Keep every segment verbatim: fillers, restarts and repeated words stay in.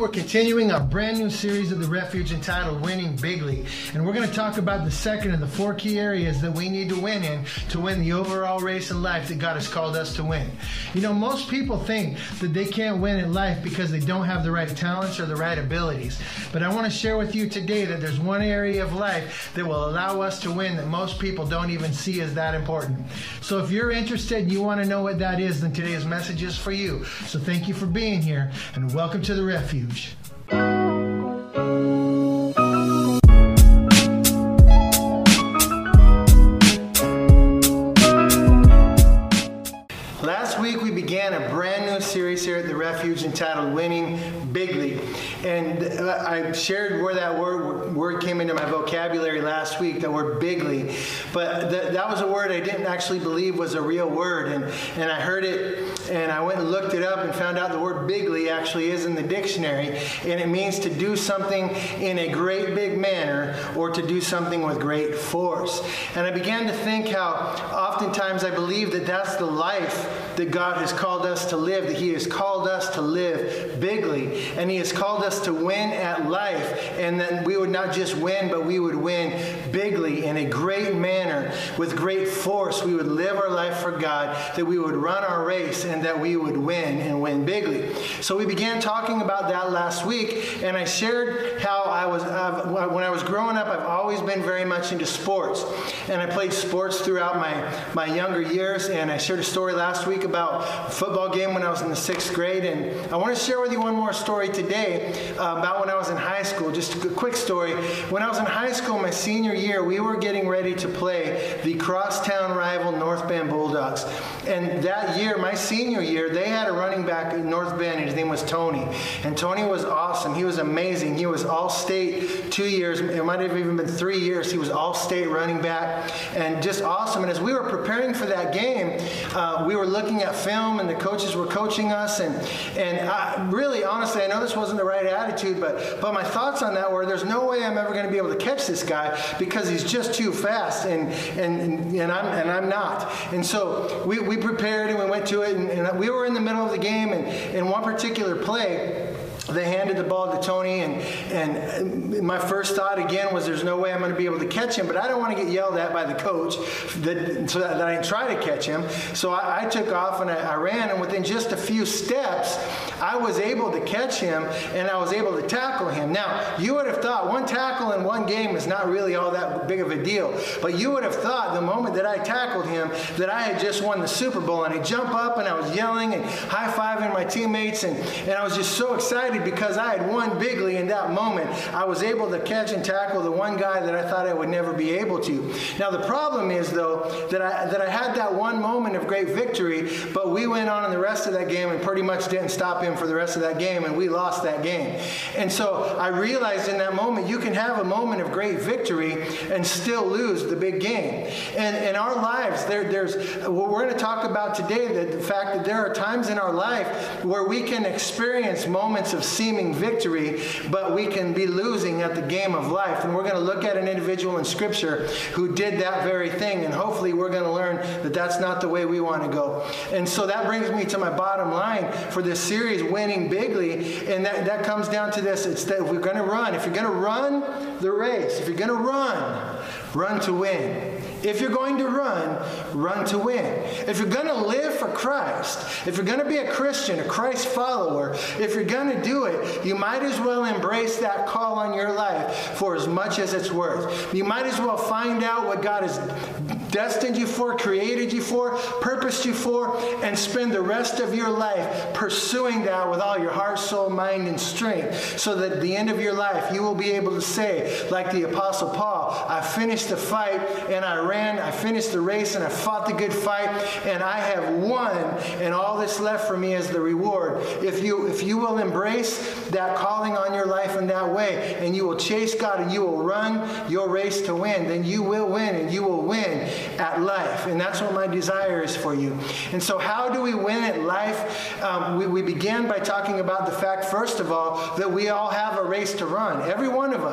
we're continuing our brand new series of The Refuge entitled Winning Bigly. And we're going to talk about the second of the four key areas that we need to win in to win the overall race in life that God has called us to win. You know, most people think that they can't win in life because they don't have the right talents or the right abilities. But I want to share with you today that there's one area of life that will allow us to win that most people don't even see as that important. So if you're interested and you want to know what that is, then today's message is for you. So thank you for being here and welcome to The Refuge. Last week we began a brand new series here at The Refuge entitled Winning Bigly. And uh, I shared where that word word came into my vocabulary last week, the word bigly. But th- that was a word I didn't actually believe was a real word. And, and I heard it and I went and looked it up and found out the word bigly actually is in the dictionary. And it means to do something in a great big manner or to do something with great force. And I began to think how oftentimes I believe that that's the life that God has called us to live, that He has called us to live bigly. And He has called us to win at life. And then we would not just win, but we would win bigly in a great manner with great force. We would live our life for God, that we would run our race and that we would win and win bigly. So we began talking about that last week, and I shared how I was, uh, when I was growing up, I've always been very much into sports. And I played sports throughout my, my younger years, and I shared a story last week about a football game when I was in the sixth grade. And I want to share with you one more story today uh, about when I was in high school. Just a quick story. When I was in high school, my senior year, we were getting ready to play the crosstown rival North Bend Bulldogs. And that year, my senior year, they had a running back in North Bend, and his name was Tony. And Tony was awesome. He was amazing. He was all-state two years. It might have even been three years. He was all-state running back and just awesome. And as we were preparing for that game, uh, we were looking at film, and the coaches were coaching us. And, and I, really, honestly, I know this wasn't the right attitude, but, but my thoughts on that were there's no way I'm ever going to be able to catch this guy because he's just too fast, and, and, and, I'm, and I'm not. And so we, we prepared, and we went to it, and, and we were in the middle of the game, and in one particular play, they handed the ball to Tony, and, and my first thought again was there's no way I'm going to be able to catch him, but I don't want to get yelled at by the coach that, so that, that I didn't try to catch him. So I, I took off and I, I ran, and within just a few steps, I was able to catch him, and I was able to tackle him. Now, you would have thought one tackle in one game is not really all that big of a deal, but you would have thought the moment that I tackled him that I had just won the Super Bowl, and I jump up and I was yelling and high-fiving my teammates, and, and I was just so excited because I had won bigly in that moment. I was able to catch and tackle the one guy that I thought I would never be able to. Now the problem is though that I that I had that one moment of great victory, but we went on in the rest of that game and pretty much didn't stop him for the rest of that game, and we lost that game. And so I realized in that moment you can have a moment of great victory and still lose the big game. And in our lives, there, there's what we're going to talk about today, that the fact that there are times in our life where we can experience moments of seeming victory, but we can be losing at the game of life. And we're going to look at an individual in Scripture who did that very thing, and hopefully we're going to learn that that's not the way we want to go. And so that brings me to my bottom line for this series, Winning Bigly, and that, that comes down to this. It's that if we're going to run, if you're going to run the race, if you're going to run, run to win. If you're going to run, run to win. If you're going to live for Christ, if you're going to be a Christian, a Christ follower, if you're going to do it, you might as well embrace that call on your life for as much as it's worth. You might as well find out what God has destined you for, created you for, purposed you for, and spend the rest of your life pursuing that with all your heart, soul, mind, and strength, so that at the end of your life you will be able to say, like the Apostle Paul, I finished the fight and I ran, I finished the race and I fought the good fight and I have won, and all that's left for me is the reward. If you, if you will embrace that calling on your life in that way, and you will chase God and you will run your race to win, then you will win, and you will win at life. And that's what my desire is for you. And so how do we win at life? Um, we, we began by talking about the fact, first of all, that we all have a race to run. Every one of us.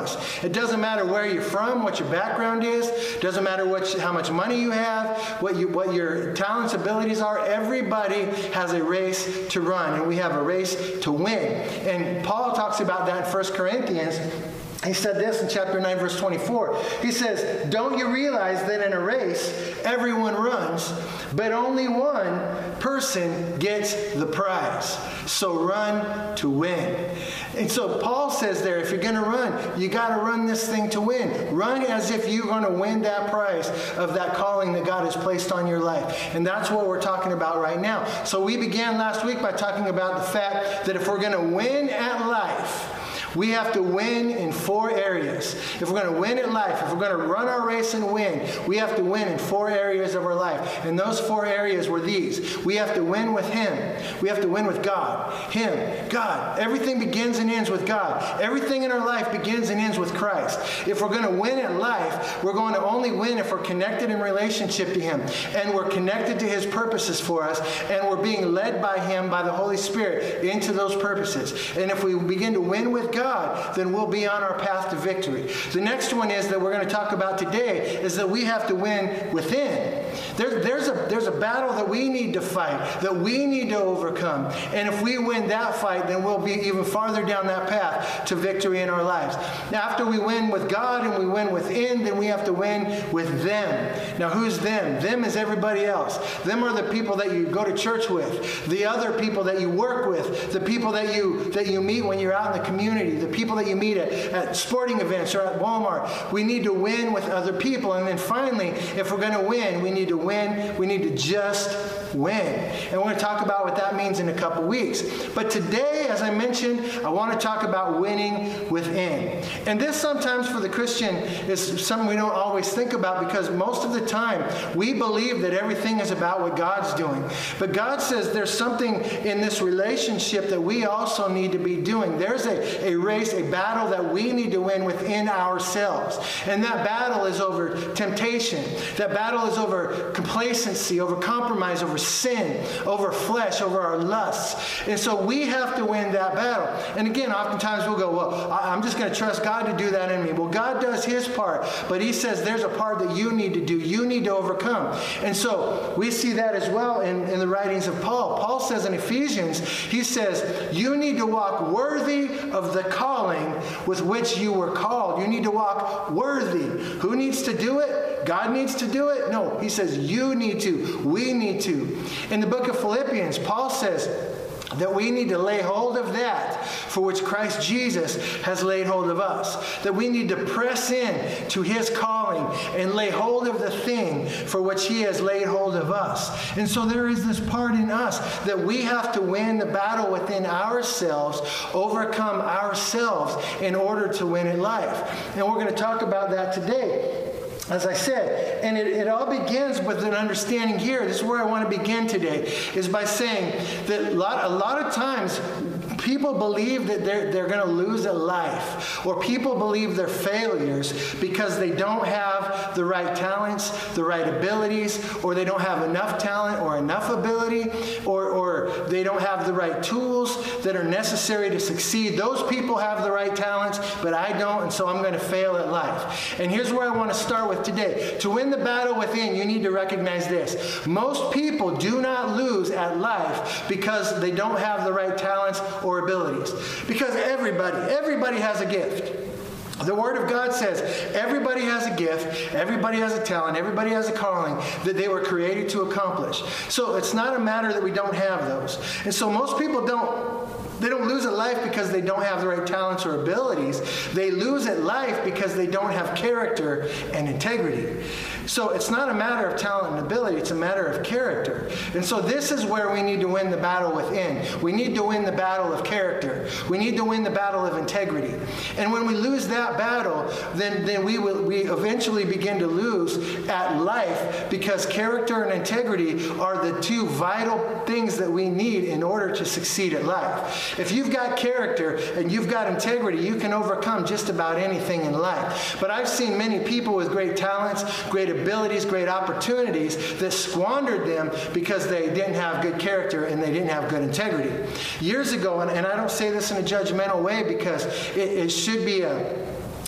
It doesn't matter where you're from, what your background is. It doesn't matter what, how much money you have, what, you, what your talents, abilities are. Everybody has a race to run, and we have a race to win. And Paul talks about that in First Corinthians. He said this in chapter nine, verse twenty-four. He says, don't you realize that in a race, everyone runs, but only one person gets the prize. So run to win. And so Paul says there, if you're going to run, you got to run this thing to win. Run as if you're going to win that prize of that calling that God has placed on your life. And that's what we're talking about right now. So we began last week by talking about the fact that if we're going to win at life, we have to win in four areas. If we're going to win at life, if we're going to run our race and win, we have to win in four areas of our life. And those four areas were these. We have to win with Him. We have to win with God. Him. God. Everything begins and ends with God. Everything in our life begins and ends with Christ. If we're going to win at life, we're going to only win if we're connected in relationship to Him. And we're connected to His purposes for us. And we're being led by Him, by the Holy Spirit, into those purposes. And if we begin to win with God, God, then we'll be on our path to victory. The next one is that we're going to talk about today is that we have to win within. There, there's, a, there's a battle that we need to fight, that we need to overcome. And if we win that fight, then we'll be even farther down that path to victory in our lives. Now, after we win with God and we win within, then we have to win with them. Now, who's them? Them is everybody else. Them are the people that you go to church with, the other people that you work with, the people that you, that you meet when you're out in the community, the people that you meet at, at sporting events or at Walmart. We need to win with other people. And then finally, if we're going to win, we need to win. We need to just win. And we're going to talk about what that means in a couple weeks. But today, as I mentioned, I want to talk about winning within. And this sometimes for the Christian is something we don't always think about, because most of the time we believe that everything is about what God's doing. But God says there's something in this relationship that we also need to be doing. There's a, a race, a battle that we need to win within ourselves. And that battle is over temptation. That battle is over complacency, over compromise, over sin, over flesh, over our lusts. And so we have to win that battle. And again, oftentimes we'll go, well, I'm just going to trust God to do that in me. Well, God does His part, but He says there's a part that you need to do. You need to overcome. And so we see that as well in, in the writings of Paul. Paul says in Ephesians, he says, you need to walk worthy of the calling with which you were called. You need to walk worthy. Who needs to do it? God needs to do it? No, he says you need to. We need to. In the book of Philippians, Paul says that we need to lay hold of that for which Christ Jesus has laid hold of us. That we need to press in to His calling and lay hold of the thing for which He has laid hold of us. And so there is this part in us that we have to win the battle within ourselves, overcome ourselves in order to win in life. And we're going to talk about that today. As I said, and it, it all begins with an understanding here. This is where I want to begin today, is by saying that a lot, a lot of times people believe that they're, they're going to lose at life, or people believe they're failures because they don't have the right talents, the right abilities, or they don't have enough talent or enough ability, or, or they don't have the right tools that are necessary to succeed. Those people have the right talents, but I don't, and so I'm going to fail at life. And here's where I want to start with today. To win the battle within, you need to recognize this. Most people do not lose at life because they don't have the right talents or abilities. Because everybody, everybody has a gift. The Word of God says everybody has a gift, everybody has a talent, everybody has a calling that they were created to accomplish. So it's not a matter that we don't have those. And so most people don't They don't lose at life because they don't have the right talents or abilities. They lose at life because they don't have character and integrity. So it's not a matter of talent and ability, it's a matter of character. And so this is where we need to win the battle within. We need to win the battle of character. We need to win the battle of integrity. And when we lose that battle, then, then we will we eventually begin to lose at life, because character and integrity are the two vital things that we need in order to succeed at life. If you've got character and you've got integrity, you can overcome just about anything in life. But I've seen many people with great talents, great abilities, great opportunities that squandered them because they didn't have good character and they didn't have good integrity. Years ago, and, and I don't say this in a judgmental way, because it, it should be a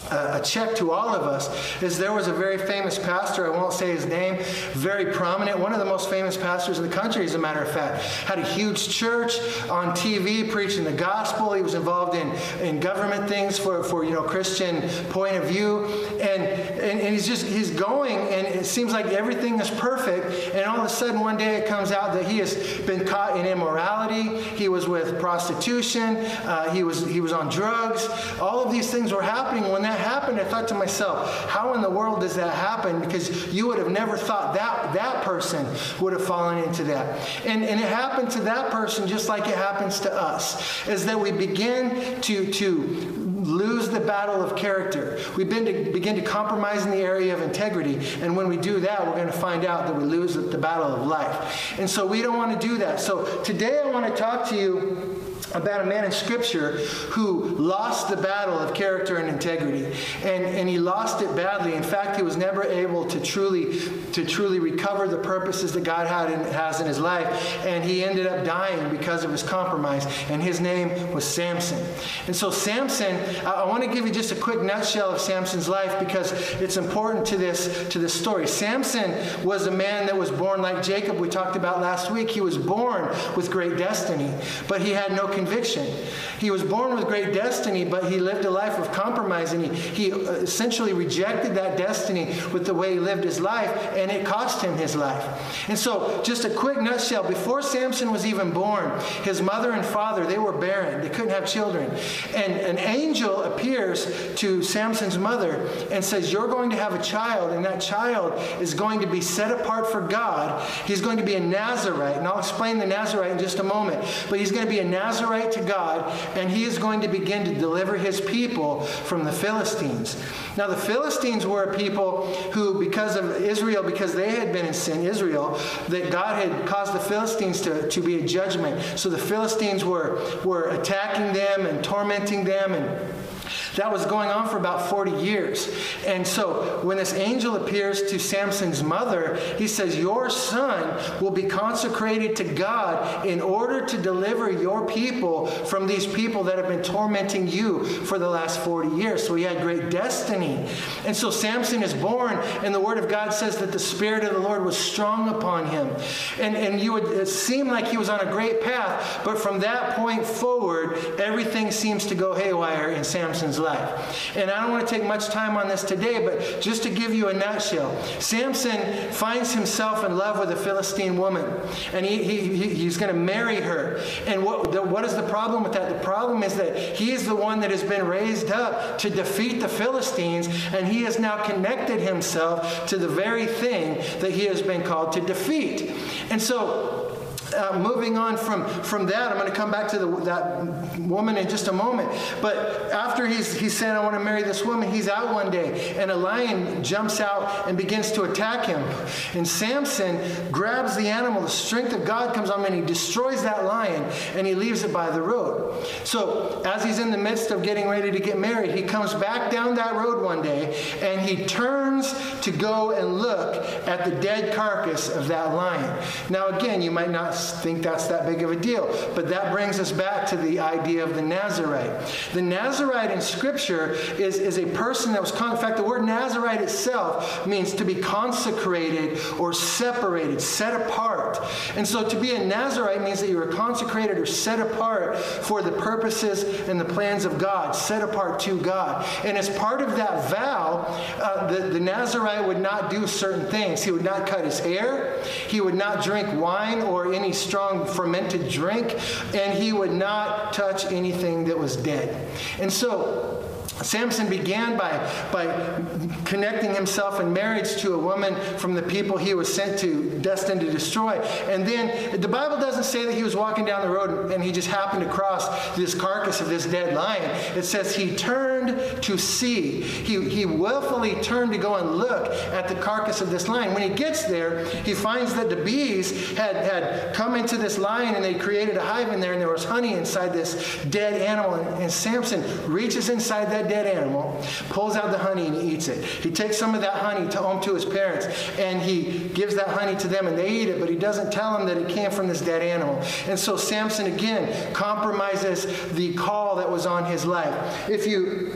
a check to all of us, is there was a very famous pastor, I won't say his name, very prominent, one of the most famous pastors in the country, as a matter of fact, had a huge church on T V preaching the gospel. He was involved in, in government things for, for, you know, Christian point of view. And, and, and he's just, he's going, and it seems like everything is perfect. And all of a sudden, one day it comes out that he has been caught in immorality. He was with prostitution. Uh, he was, he was on drugs. All of these things were happening. When that happened, I thought to myself, how in the world does that happen? Because you would have never thought that that person would have fallen into that. And, and it happened to that person just like it happens to us, is that we begin to, to lose the battle of character. We begin to, begin to compromise in the area of integrity. And when we do that, we're going to find out that we lose the battle of life. And so we don't want to do that. So today I want to talk to you about a man in Scripture who lost the battle of character and integrity. And, and he lost it badly. In fact, he was never able to truly, to truly recover the purposes that God had in, has in his life. And he ended up dying because of his compromise. And his name was Samson. And so Samson, I, I want to give you just a quick nutshell of Samson's life because it's important to this, to this story. Samson was a man that was born like Jacob we talked about last week. He was born with great destiny, but he had no conviction. He was born with great destiny, but he lived a life of compromise, and he, he essentially rejected that destiny with the way he lived his life, and it cost him his life. And so, just a quick nutshell, before Samson was even born, his mother and father, they were barren. They couldn't have children. And an angel appears to Samson's mother and says, you're going to have a child, and that child is going to be set apart for God. He's going to be a Nazarite, and I'll explain the Nazarite in just a moment, but he's going to be a Nazarite to God, and he is going to begin to deliver his people from the Philistines. Now, the Philistines were a people who, because of Israel, because they had been in sin, Israel, that God had caused the Philistines to, to be a judgment. So the Philistines were, were attacking them and tormenting them, and that was going on for about forty years. And so when this angel appears to Samson's mother, he says, your son will be consecrated to God in order to deliver your people from these people that have been tormenting you for the last forty years. So he had great destiny. And so Samson is born, and the Word of God says that the Spirit of the Lord was strong upon him. And, and you would it seem like he was on a great path, but from that point forward, everything seems to go haywire in Samson's life. And I don't want to take much time on this today, but just to give you a nutshell, Samson finds himself in love with a Philistine woman, and he, he, he's going to marry her. And what, the, what is the problem with that? The problem is that he is the one that has been raised up to defeat the Philistines, and he has now connected himself to the very thing that he has been called to defeat. And so, Uh, moving on from, from that, I'm going to come back to the, that woman in just a moment. But after he's, he's saying, I want to marry this woman, he's out one day, and a lion jumps out and begins to attack him. And Samson grabs the animal. The strength of God comes on him, and he destroys that lion, and he leaves it by the road. So as he's in the midst of getting ready to get married, he comes back down that road one day, and he turns to go and look at the dead carcass of that lion. Now again, you might not think that's that big of a deal, but that brings us back to the idea of the Nazarite. The Nazarite in Scripture is, is a person that was, con- in fact, the word Nazarite itself means to be consecrated or separated, set apart. And so to be a Nazarite means that you are consecrated or set apart for the purposes and the plans of God, set apart to God. And as part of that vow, uh, the, the Nazarite would not do certain things. He would not cut his hair. He would not drink wine or any strong fermented drink, and he would not touch anything that was dead. And so Samson began by, by connecting himself in marriage to a woman from the people he was sent to, destined to destroy. And then the Bible doesn't say that he was walking down the road and he just happened to cross this carcass of this dead lion. It says he turned to see. He, he willfully turned to go and look at the carcass of this lion. When he gets there, he finds that the bees had, had come into this lion, and they created a hive in there, and there was honey inside this dead animal. And, and Samson reaches inside that dead animal, pulls out the honey, and he eats it. He takes some of that honey to home to his parents, and he gives that honey to them, and they eat it, but he doesn't tell them that it came from this dead animal. And so Samson again compromises the call that was on his life. If you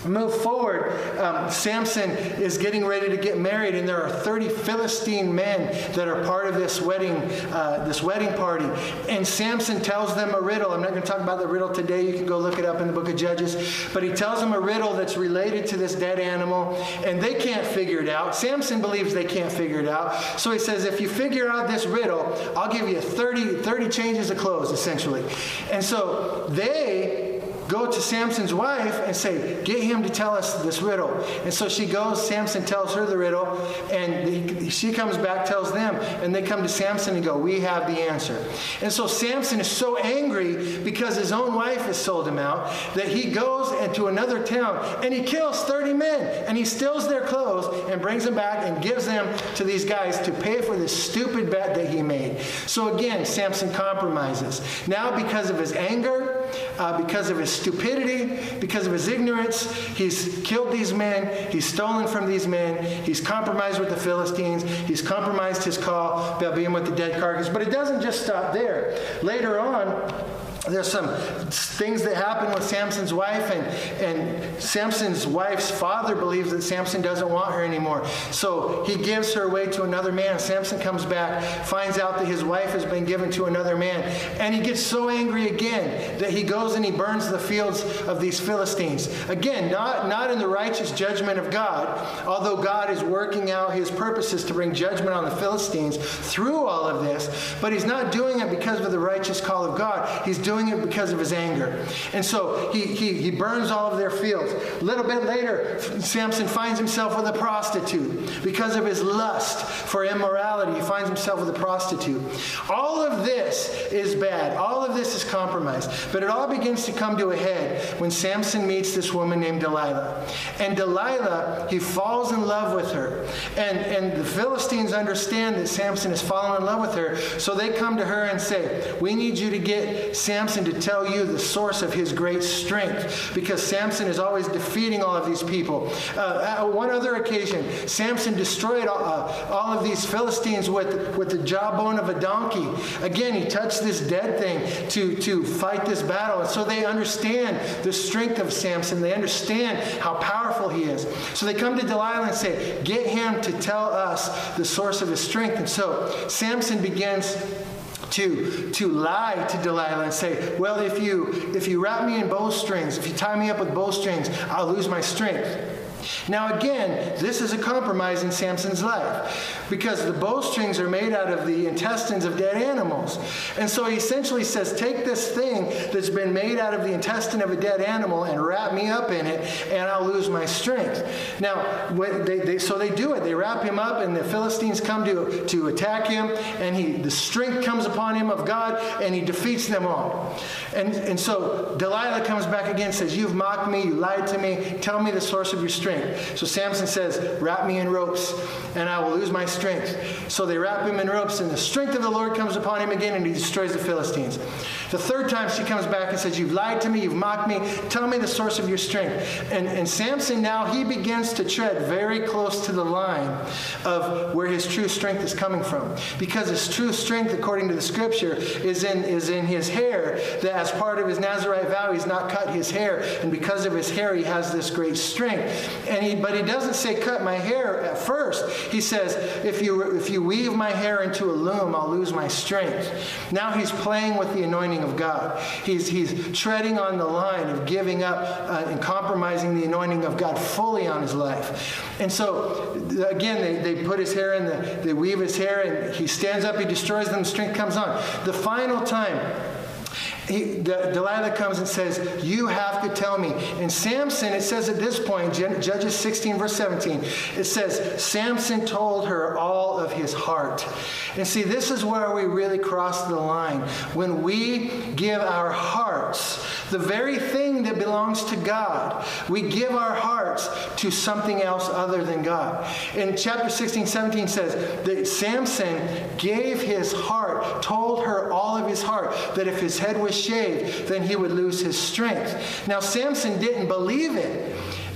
Move forward, um, Samson is getting ready to get married, and there are thirty Philistine men that are part of this wedding, uh, this wedding party. And Samson tells them a riddle. I'm not going to talk about the riddle today. You can go look it up in the book of Judges. But he tells them a riddle that's related to this dead animal, and they can't figure it out. Samson believes they can't figure it out. So he says, if you figure out this riddle, I'll give you thirty, thirty changes of clothes, essentially. And so they go to Samson's wife and say, get him to tell us this riddle. And so she goes, Samson tells her the riddle, and he, she comes back, tells them, and they come to Samson and go, we have the answer. And so Samson is so angry because his own wife has sold him out that he goes into another town and he kills thirty men, and he steals their clothes and brings them back and gives them to these guys to pay for this stupid bet that he made. So again, Samson compromises. Now because of his anger, uh, because of his stupidity, because of his ignorance, he's killed these men, he's stolen from these men, he's compromised with the Philistines, he's compromised his call about being with the dead carcass. But it doesn't just stop there. Later on, there's some things that happen with Samson's wife, and, and Samson's wife's father believes that Samson doesn't want her anymore. So he gives her away to another man. Samson comes back, finds out that his wife has been given to another man, and he gets so angry again that he goes and he burns the fields of these Philistines. Again, not, not in the righteous judgment of God, although God is working out his purposes to bring judgment on the Philistines through all of this, but he's not doing it because of the righteous call of God. He's doing doing it because of his anger. And so he, he, he burns all of their fields. A little bit later, Samson finds himself with a prostitute. Because of his lust for immorality, he finds himself with a prostitute. All of this is bad. All of this is compromise. But it all begins to come to a head when Samson meets this woman named Delilah. And Delilah, he falls in love with her. And, and the Philistines understand that Samson has fallen in love with her, so they come to her and say, we need you to get Samson to tell you the source of his great strength, because Samson is always defeating all of these people. Uh, on one other occasion, Samson destroyed all, uh, all of these Philistines with, with the jawbone of a donkey. Again, he touched this dead thing to, to fight this battle. And so they understand the strength of Samson. They understand how powerful he is. So they come to Delilah and say, get him to tell us the source of his strength. And so Samson begins to, to lie to Delilah and say, well, if you, if you wrap me in bowstrings, if you tie me up with bowstrings, I'll lose my strength. Now again, this is a compromise in Samson's life, because the bowstrings are made out of the intestines of dead animals. And so he essentially says, take this thing that's been made out of the intestine of a dead animal and wrap me up in it, and I'll lose my strength. Now, when they, they, so they do it. They wrap him up, and the Philistines come to, to attack him, and he, the strength comes upon him of God, and he defeats them all. And, and so Delilah comes back again and says, you've mocked me, you lied to me, tell me the source of your strength. So Samson says, wrap me in ropes and I will lose my strength. So they wrap him in ropes, and the strength of the Lord comes upon him again, and he destroys the Philistines. The third time she comes back and says, you've lied to me, you've mocked me, tell me the source of your strength. And, and Samson now, he begins to tread very close to the line of where his true strength is coming from. Because his true strength, according to the scripture, is in, is in his hair, that as part of his Nazirite vow, he's not cut his hair. And because of his hair, he has this great strength. And he, but he doesn't say, cut my hair at first. He says, if you, if you weave my hair into a loom, I'll lose my strength. Now he's playing with the anointing of God. He's, he's treading on the line of giving up uh, and compromising the anointing of God fully on his life. And so, again, they, they put his hair in, the, they weave his hair, and he stands up, he destroys them, strength comes on. The final time, He, the, Delilah comes and says, you have to tell me. And Samson, it says at this point, Judges sixteen, verse seventeen, it says, Samson told her all of his heart. And see, this is where we really cross the line. When we give our hearts, the very thing that belongs to God, we give our hearts to something else other than God. In chapter sixteen, seventeen says that Samson gave his heart, told her all of his heart, that if his head was shaved, then he would lose his strength. Now, Samson didn't believe it.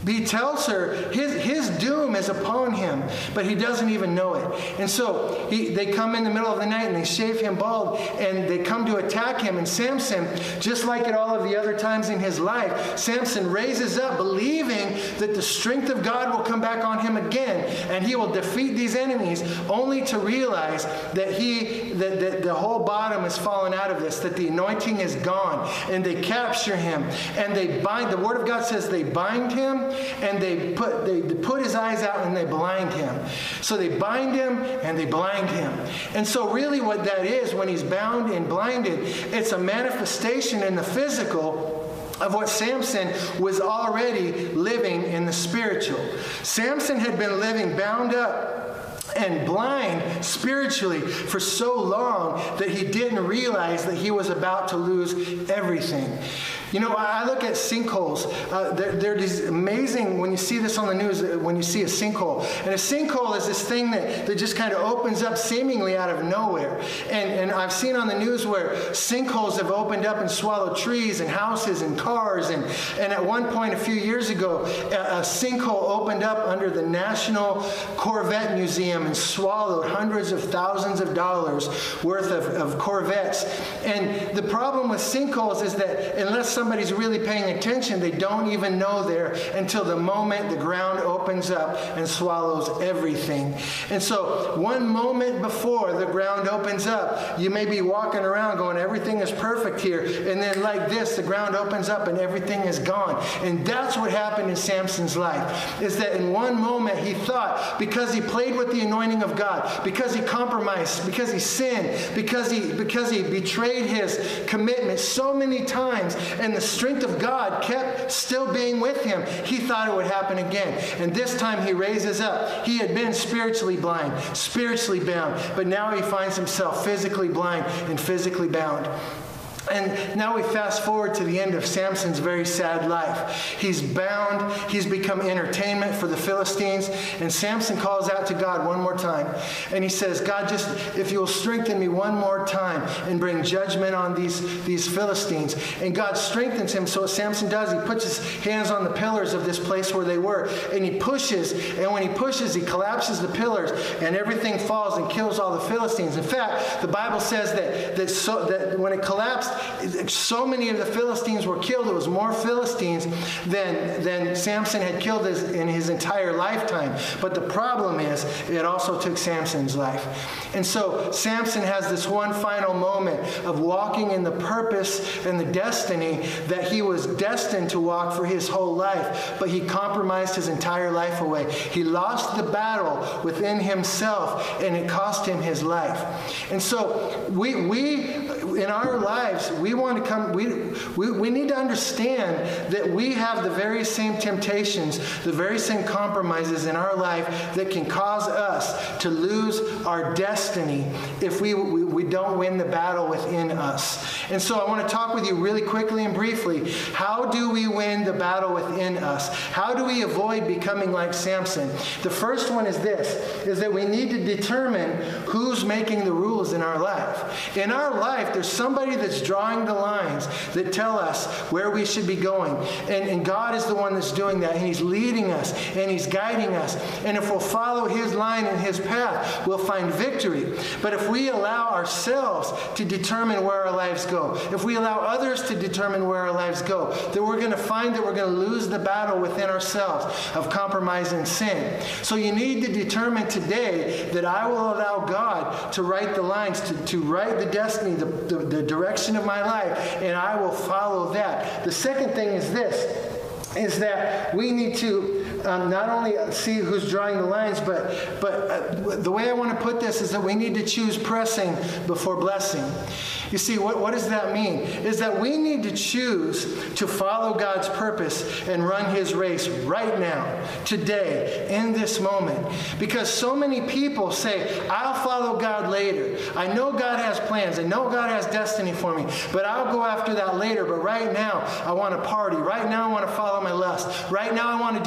he tells her his, his doom is upon him, but he doesn't even know it. And so he, they come in the middle of the night and they shave him bald, and they come to attack him. And Samson, just like at all of the other times in his life, Samson raises up believing that the strength of God will come back on him again, and he will defeat these enemies, only to realize that he that, that the whole bottom has fallen out of this, that the anointing is gone. And they capture him, and they bind. The Word of God says they bind him, and they put they put his eyes out and they blind him. So they bind him and they blind him. And so really what that is, when he's bound and blinded, it's a manifestation in the physical of what Samson was already living in the spiritual. Samson had been living bound up and blind spiritually for so long that he didn't realize that he was about to lose everything. You know, I look at sinkholes. Uh, they're, they're these amazing, when you see this on the news, when you see a sinkhole. And a sinkhole is this thing that, that just kind of opens up seemingly out of nowhere. And, and I've seen on the news where sinkholes have opened up and swallowed trees and houses and cars. And, and at one point a few years ago, a, a sinkhole opened up under the National Corvette Museum and swallowed hundreds of thousands of dollars worth of, of Corvettes. And the problem with sinkholes is that unless somebody's really paying attention, they don't even know there until the moment the ground opens up and swallows everything. And so one moment before the ground opens up, you may be walking around going, everything is perfect here. And then like this, the ground opens up and everything is gone. And that's what happened in Samson's life, is that in one moment he thought, because he played with the anointing of God, because he compromised, because he sinned, because he, because he betrayed his commitment so many times, and the strength of God kept still being with him, he thought it would happen again. And this time he raises up. He had been spiritually blind, spiritually bound, but now he finds himself physically blind and physically bound. And now we fast forward to the end of Samson's very sad life. He's bound. He's become entertainment for the Philistines. And Samson calls out to God one more time. And he says, God, just if you will strengthen me one more time and bring judgment on these, these Philistines. And God strengthens him. So what Samson does, he puts his hands on the pillars of this place where they were. And he pushes. And when he pushes, he collapses the pillars. And everything falls and kills all the Philistines. In fact, the Bible says that, that, so, that when it collapsed, so many of the Philistines were killed. It was more Philistines than, than Samson had killed his, in his entire lifetime. But the problem is, it also took Samson's life. And so Samson has this one final moment of walking in the purpose and the destiny that he was destined to walk for his whole life. But he compromised his entire life away. He lost the battle within himself, and it cost him his life. And so we, we in our lives, we want to come, we, we, we need to understand that we have the very same temptations, the very same compromises in our life that can cause us to lose our destiny if we, we, we don't win the battle within us. And so I want to talk with you really quickly and briefly. How do we win the battle within us? How do we avoid becoming like Samson? The first one is this, is that we need to determine who's making the rules in our life. In our life, there's somebody that's drawing the lines that tell us where we should be going. And, and God is the one that's doing that. And He's leading us. And He's guiding us. And if we'll follow His line and His path, we'll find victory. But if we allow ourselves to determine where our lives go, if we allow others to determine where our lives go, then we're going to find that we're going to lose the battle within ourselves of compromise and sin. So you need to determine today that I will allow God to write the lines, to, to write the destiny, the, the, the direction of my life, and I will follow that. The second thing is this, is that we need to um, not only see who's drawing the lines, but, but uh, the way I want to put this is that we need to choose pressing before blessing. You see, what, what does that mean? Is that we need to choose to follow God's purpose and run His race right now, today, in this moment. Because so many people say, I'll follow God later. I know God has plans. I know God has destiny for me, but I'll go after that later. But right now, I want to party. Right now, I want to follow my lust. Right now, I want to do my own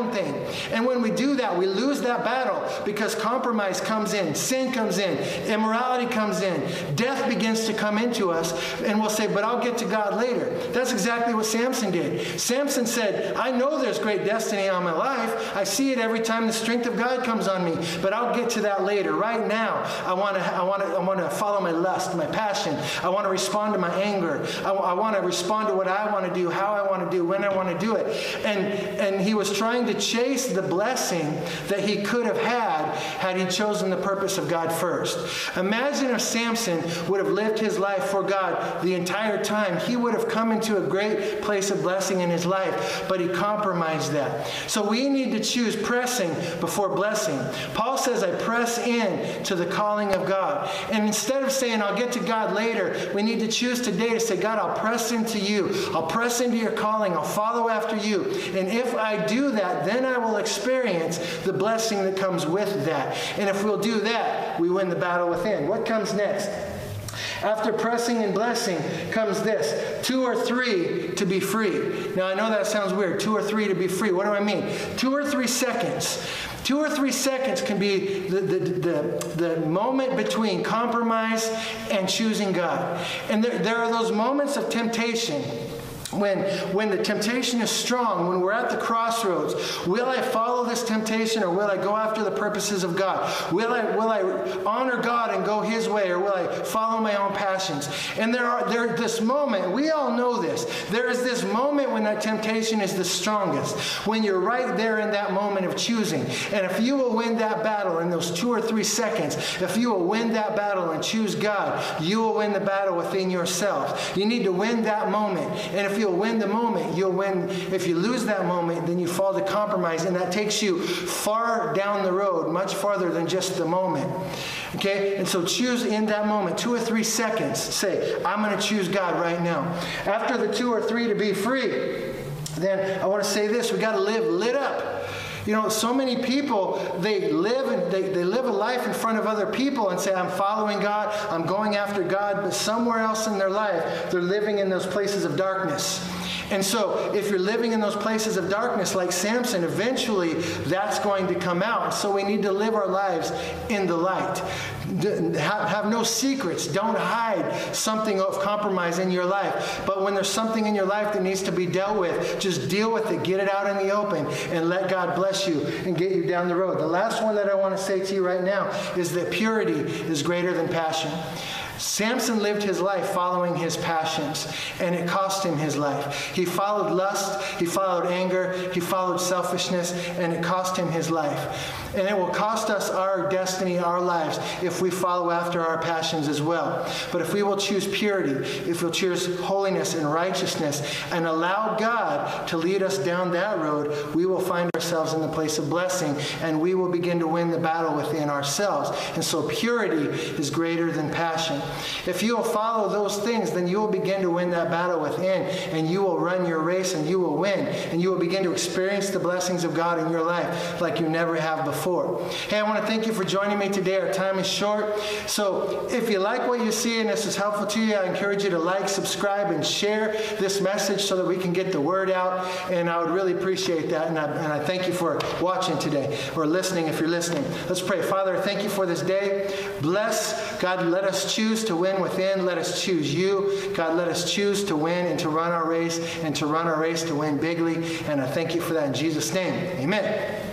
own thing. And when we do that, we lose that battle because compromise comes in, sin comes in, immorality comes in, death begins to come into us, and we'll say, but I'll get to God later. That's exactly what Samson did. Samson said, I know there's great destiny on my life. I see it every time the strength of God comes on me, but I'll get to that later. Right now, I want to I want to I want to follow my lust, my passion. I want to respond to my anger. I, I want to respond to what I want to do, how I want to do, when I want to do it. And and he was trying to chase the blessing that he could have had had he chosen the purpose of God first. Imagine if Samson would have lived his life for God the entire time. He would have come into a great place of blessing in his life, but he compromised that. So we need to choose pressing before blessing. Paul says, I press in to the calling of God. And instead of saying, I'll get to God later, we need to choose today to say, God, I'll press into you. I'll press into your calling. I'll follow after you. And if I do that, then I will experience the blessing that comes with that. And if we'll do that, we win the battle within. What comes next? After pressing and blessing comes this, two or three to be free. Now, I know that sounds weird, two or three to be free. What do I mean? Two or three seconds. Two or three seconds can be the, the, the, the moment between compromise and choosing God. And there, there are those moments of temptation. When, when the temptation is strong, when we're at the crossroads, will I follow this temptation or will I go after the purposes of God? Will I, will I honor God and go His way, or will I follow my own passions? And there are there this moment, we all know this, there is this moment when that temptation is the strongest, when you're right there in that moment of choosing. And if you will win that battle in those two or three seconds, if you will win that battle and choose God, you will win the battle within yourself. You need to win that moment. And if you You'll win the moment. You'll win. If you lose that moment, then you fall to compromise, and that takes you far down the road, much farther than just the moment. Okay? And so choose in that moment, two or three seconds. Say, I'm going to choose God right now. After the two or three to be free, then I want to say this. We got to live lit up. You know, so many people, they live and they, they live a life in front of other people and say, I'm following God, I'm going after God, but somewhere else in their life, they're living in those places of darkness. And so if you're living in those places of darkness like Samson, eventually that's going to come out. So we need to live our lives in the light. Have, have no secrets. Don't hide something of compromise in your life. But when there's something in your life that needs to be dealt with, just deal with it. Get it out in the open and let God bless you and get you down the road. The last one that I want to say to you right now is that purity is greater than passion. Samson lived his life following his passions, and it cost him his life. He followed lust, he followed anger, he followed selfishness, and it cost him his life. And it will cost us our destiny, our lives, if we follow after our passions as well. But if we will choose purity, if we'll choose holiness and righteousness, and allow God to lead us down that road, we will find ourselves in the place of blessing, and we will begin to win the battle within ourselves. And so purity is greater than passion. If you will follow those things, then you will begin to win that battle within, and you will run your race, and you will win, and you will begin to experience the blessings of God in your life like you never have before. Hey, I want to thank you for joining me today. Our time is short. So if you like what you see and this is helpful to you, I encourage you to like, subscribe, and share this message so that we can get the word out, and I would really appreciate that. And I, and I thank you for watching today, or listening if you're listening. Let's pray. Father, thank you for this day. Bless. God, let us choose to win within. Let us choose you. God, let us choose to win and to run our race, and to run our race to win bigly. And I thank you for that in Jesus' name. Amen.